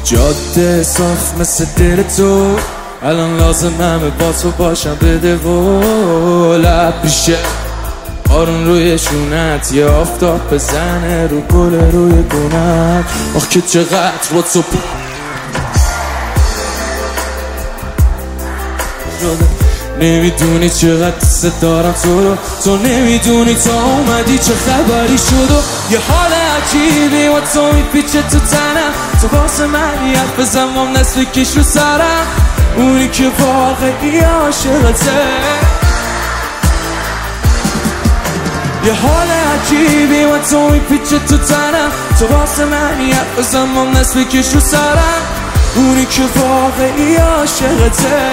جاده صاف مثل دل تو، الان لازمه با تو باشم. بده و لب پیشه آرون روی شونت، یه آفتاب بزنه رو گل روی گونت. آخ که چقدر با تو نمیدونی چقدر دوست دارم تو رو، تو نمیدونی تا اومدی چه خبری شد. و یه حال عجیبی و تو میپیچه تو تنم، تو واسه من یه حرف بزن و نصف کش رو سرم، اونی که واقعی عاشقته. یه حال عجیبی و تو میپیچه تو تنم، تو واسه من یه حرف بزن و نصف کش رو سرم، اونی که واقعی عاشقته.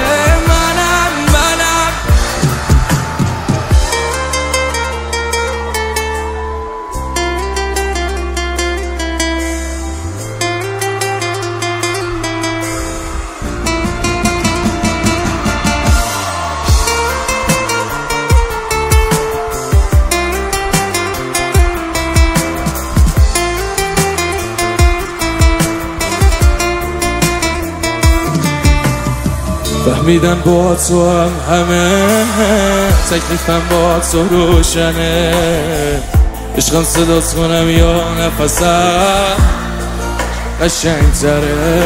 فهمیدن با تو هم همه، تکلیفم با تو روشنه. عشقم صدات کنم یا نفسم قشنگ تره.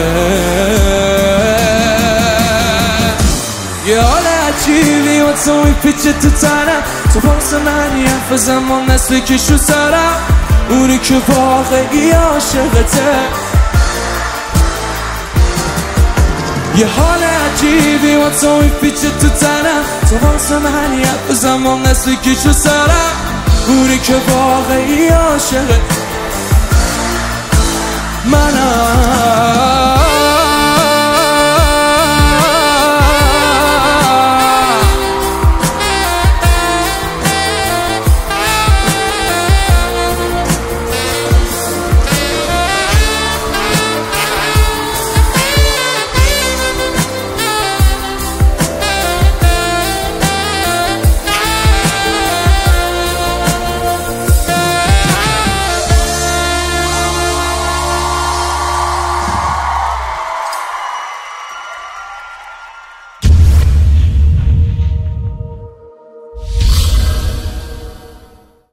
یه حال عجیبی و تو میپیچه تو تنم، تو واسه من یه حرف بزن و نصف کش رو سرم، اونی که واقعی عاشقته. یه حال عجیبی و تو میپیچه تو تنم، تو واسه من یه حرف بزن و نصف کش رو سرم، اونی که واقعی عاشقه منم.